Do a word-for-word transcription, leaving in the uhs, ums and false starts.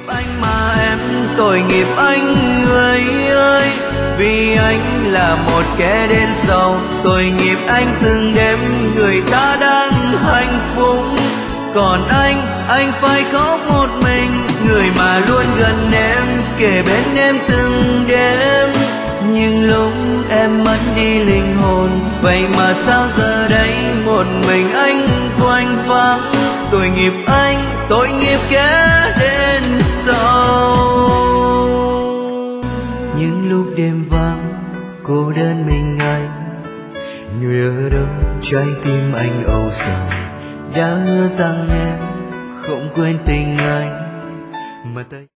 anh mà em, tội nghiệp anh người ơi, vì anh là một kẻ đến sau. Tội nghiệp anh từng đêm người ta đang hạnh phúc, còn anh, anh phải khóc một mình. Người mà luôn gần em, kề bên em từng đêm, nhưng lúc em mất đi linh hồn. Vậy mà sao giờ đây một mình anh quanh vắng. Tội nghiệp anh, tội nghiệp kẻ đến sau. Những lúc đêm vắng cô đơn mình anh, người ở đâu trái tim anh âu sầu. Đã hứa rằng em không quên tình anh, mà tay